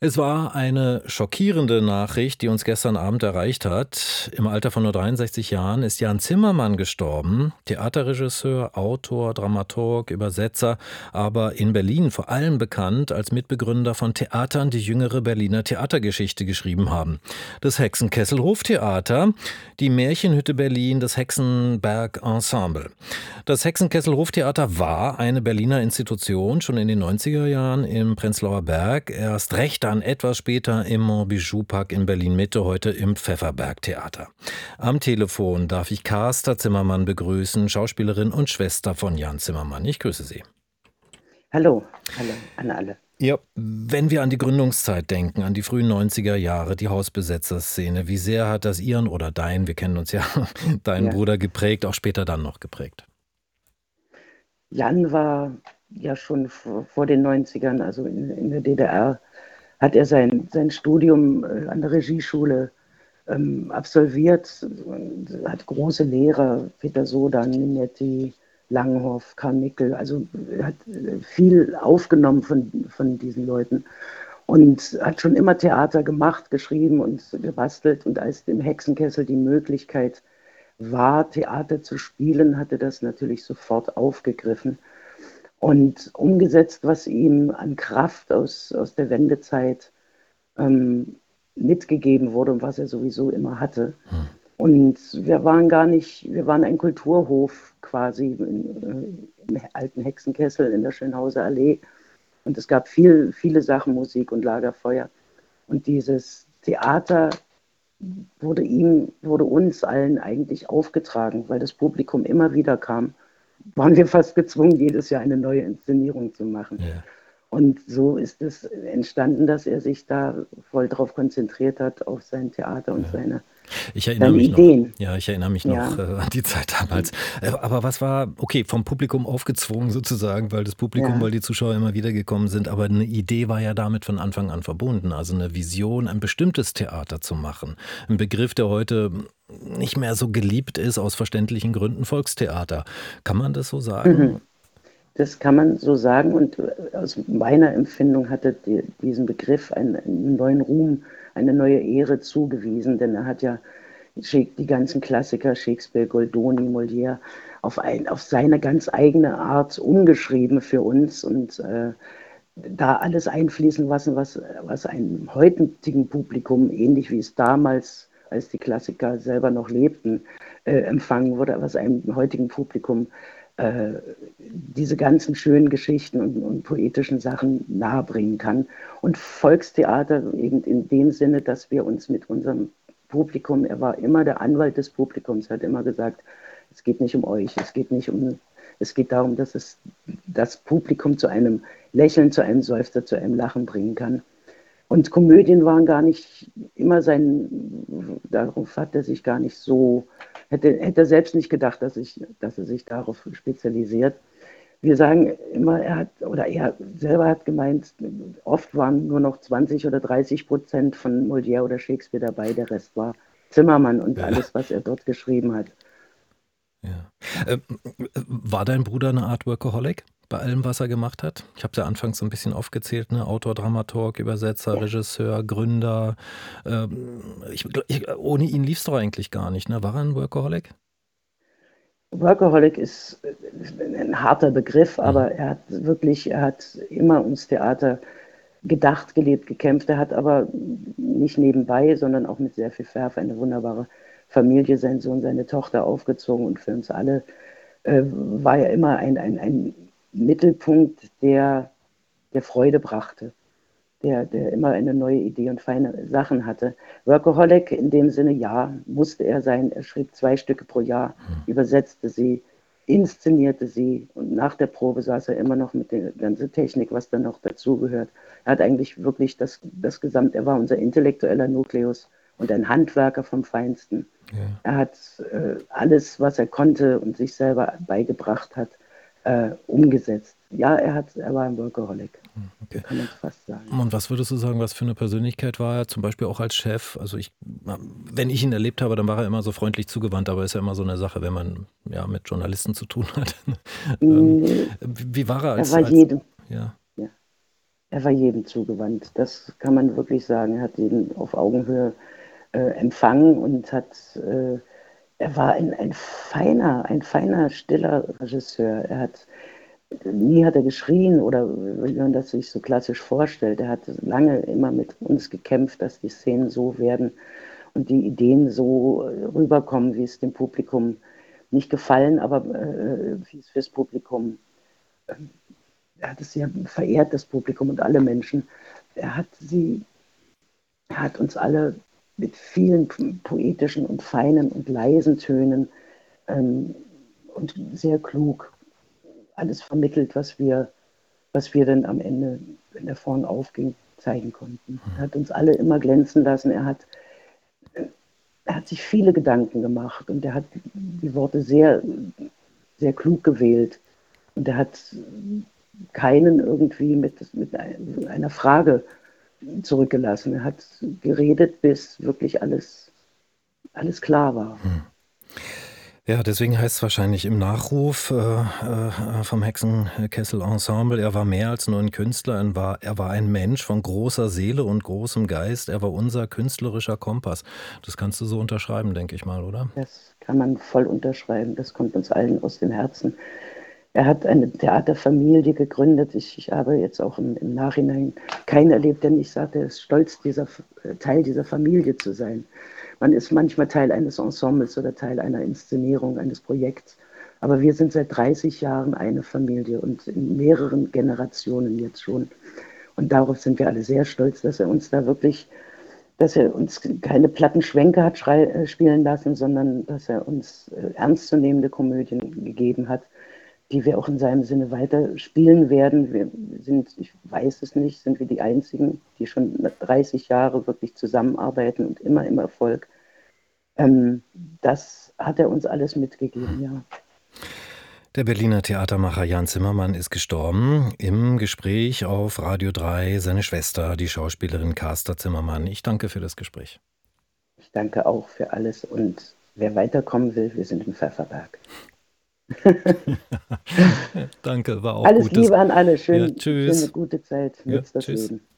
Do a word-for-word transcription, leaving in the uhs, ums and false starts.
Es war eine schockierende Nachricht, die uns gestern Abend erreicht hat. Im Alter von nur dreiundsechzig Jahren ist Jan Zimmermann gestorben. Theaterregisseur, Autor, Dramaturg, Übersetzer, aber in Berlin vor allem bekannt als Mitbegründer von Theatern, die jüngere Berliner Theatergeschichte geschrieben haben. Das Hexenkessel Hoftheater, die Märchenhütte Berlin, das Hexenberg Ensemble. Das Hexenkessel Hoftheater war eine Berliner Institution, schon in den neunziger Jahren im Prenzlauer Berg, erst recht dann etwas später im Montbijou-Park in Berlin-Mitte, heute im Pfefferberg-Theater. Am Telefon darf ich Carsta Zimmermann begrüßen, Schauspielerin und Schwester von Jan Zimmermann. Ich grüße Sie. Hallo, hallo an alle. Ja, wenn wir an die Gründungszeit denken, an die frühen neunziger Jahre, die Hausbesetzerszene, wie sehr hat das Ihren oder dein, wir kennen uns ja, deinen Ja. Bruder geprägt, auch später dann noch geprägt? Jan war ja schon vor, vor den neunzigern, also in, in der D D R, hat er sein, sein Studium äh, an der Regieschule ähm, absolviert und hat große Lehrer, Peter Sodan, Minetti, Langhoff, Karl Mickel, also er hat äh, viel aufgenommen von, von diesen Leuten und hat schon immer Theater gemacht, geschrieben und gebastelt, und als im Hexenkessel die Möglichkeit war, Theater zu spielen, hatte das natürlich sofort aufgegriffen und umgesetzt, was ihm an Kraft aus, aus der Wendezeit ähm, mitgegeben wurde und was er sowieso immer hatte. Hm. Und wir waren gar nicht, wir waren ein Kulturhof quasi in, äh, im alten Hexenkessel in der Schönhauser Allee. Und es gab viel, viele Sachen, Musik und Lagerfeuer. Und dieses Theater wurde ihm, wurde uns allen eigentlich aufgetragen, weil das Publikum immer wieder kam, waren wir fast gezwungen, jedes Jahr eine neue Inszenierung zu machen. Ja. Und so ist es entstanden, dass er sich da voll drauf konzentriert hat, auf sein Theater und Ja. seine, Ich erinnere seine mich noch. Ideen. Ja, ich erinnere mich noch Ja. äh, an die Zeit damals. Äh, aber was war, okay, vom Publikum aufgezwungen sozusagen, weil das Publikum, Ja. weil die Zuschauer immer wieder gekommen sind, aber eine Idee war ja damit von Anfang an verbunden. Also eine Vision, ein bestimmtes Theater zu machen. Ein Begriff, der heute nicht mehr so geliebt ist, aus verständlichen Gründen, Volkstheater. Kann man das so sagen? Mhm. Das kann man so sagen, und aus meiner Empfindung hatte die, diesen Begriff einen, einen neuen Ruhm, eine neue Ehre zugewiesen, denn er hat ja die ganzen Klassiker, Shakespeare, Goldoni, Molière, auf, ein, auf seine ganz eigene Art umgeschrieben für uns und äh, da alles einfließen lassen, was, was einem heutigen Publikum, ähnlich wie es damals, als die Klassiker selber noch lebten, äh, empfangen wurde, was einem heutigen Publikum äh, diese ganzen schönen Geschichten und, und poetischen Sachen nahebringen kann. Und Volkstheater eben in dem Sinne, dass wir uns mit unserem Publikum, er war immer der Anwalt des Publikums, hat immer gesagt, es geht nicht um euch, es geht nicht um, es geht darum, dass es das Publikum zu einem Lächeln, zu einem Seufzer, zu einem Lachen bringen kann. Und Komödien waren gar nicht immer sein, darauf hat er sich gar nicht so, hätte, hätte er selbst nicht gedacht, dass, ich, dass er sich darauf spezialisiert. Wir sagen immer, er hat, oder er selber hat gemeint, oft waren nur noch zwanzig oder dreißig Prozent von Molière oder Shakespeare dabei, der Rest war Zimmermann und Ja. alles, was er dort geschrieben hat. Ja. Ähm, war dein Bruder eine Art Workaholic bei allem, was er gemacht hat? Ich habe es ja anfangs so ein bisschen aufgezählt, ne? Autor, Dramaturg, Übersetzer, Ja. Regisseur, Gründer. Ähm, ich, ich, ohne ihn lief es doch eigentlich gar nicht, ne? War er ein Workaholic? Workaholic ist ein harter Begriff, Mhm. aber er hat wirklich, er hat immer ums Theater gedacht, gelebt, gekämpft. Er hat aber nicht nebenbei, sondern auch mit sehr viel Verve eine wunderbare Familie, sein Sohn, seine Tochter aufgezogen, und für uns alle äh, war er immer ein, ein, ein Mittelpunkt, der, der Freude brachte, der, der immer eine neue Idee und feine Sachen hatte. Workaholic in dem Sinne, ja, musste er sein. Er schrieb zwei Stücke pro Jahr, übersetzte sie, inszenierte sie, und nach der Probe saß er immer noch mit der ganzen Technik, was dann noch dazugehört. Er hat eigentlich wirklich das, das Gesamt, er war unser intellektueller Nukleus und ein Handwerker vom Feinsten. Ja. Er hat äh, alles, was er konnte und sich selber beigebracht hat, äh, umgesetzt. Ja, er, hat, er war ein Workaholic, so Okay. kann man es fast sagen. Und was würdest du sagen, was für eine Persönlichkeit war er? Zum Beispiel auch als Chef? Also ich, wenn ich ihn erlebt habe, dann war er immer so freundlich zugewandt, aber ist ja immer so eine Sache, wenn man ja mit Journalisten zu tun hat. ähm, Nee, wie war er er als, war als jedem, ja. ja. er war jedem zugewandt. Das kann man wirklich sagen. Er hat jeden auf Augenhöhe äh, empfangen und hat, äh, er war ein, ein feiner, ein feiner, stiller Regisseur. Er hat, nie hat er geschrien oder wie man das sich so klassisch vorstellt. Er hat lange immer mit uns gekämpft, dass die Szenen so werden und die Ideen so rüberkommen, wie es dem Publikum nicht gefallen, aber äh, wie es fürs Publikum, er hat es ja verehrt, das Publikum und alle Menschen. Er hat sie, er hat uns alle mit vielen poetischen und feinen und leisen Tönen ähm, und sehr klug alles vermittelt, was wir, was wir dann am Ende, wenn der vorn aufging, zeigen konnten. Er hat uns alle immer glänzen lassen. Er hat, er hat sich viele Gedanken gemacht und er hat die Worte sehr, sehr klug gewählt. Und er hat keinen irgendwie mit, mit einer Frage zurückgelassen. Er hat geredet, bis wirklich alles, alles klar war. Hm. Ja, deswegen heißt es wahrscheinlich im Nachruf äh, äh, vom Hexenkessel-Ensemble, er war mehr als nur ein Künstler, er war, er war ein Mensch von großer Seele und großem Geist, er war unser künstlerischer Kompass. Das kannst du so unterschreiben, denke ich mal, oder? Das kann man voll unterschreiben, das kommt uns allen aus dem Herzen. Er hat eine Theaterfamilie gegründet. Ich, ich habe jetzt auch im, im Nachhinein keinen erlebt, der nicht sagt, er ist stolz, dieser, Teil dieser Familie zu sein. Man ist manchmal Teil eines Ensembles oder Teil einer Inszenierung, eines Projekts. Aber wir sind seit dreißig Jahren eine Familie und in mehreren Generationen jetzt schon. Und darauf sind wir alle sehr stolz, dass er uns da wirklich, dass er uns keine Plattenschwenke hat schrei- spielen lassen, sondern dass er uns äh, ernstzunehmende Komödien gegeben hat, die wir auch in seinem Sinne weiter spielen werden. Wir sind, ich weiß es nicht, sind wir die Einzigen, die schon dreißig Jahre wirklich zusammenarbeiten und immer im Erfolg. Ähm, das hat er uns alles mitgegeben, ja. Der Berliner Theatermacher Jan Zimmermann ist gestorben. Im Gespräch auf Radio drei seine Schwester, die Schauspielerin Carsta Zimmermann. Ich danke für das Gespräch. Ich danke auch für alles und wer weiterkommen will, wir sind im Pfefferberg. Danke, war auch Alles Gutes. Liebe an alle. Schön, Ja, tschüss. schöne, gute Zeit. Ja, Nützt das tschüss. Leben.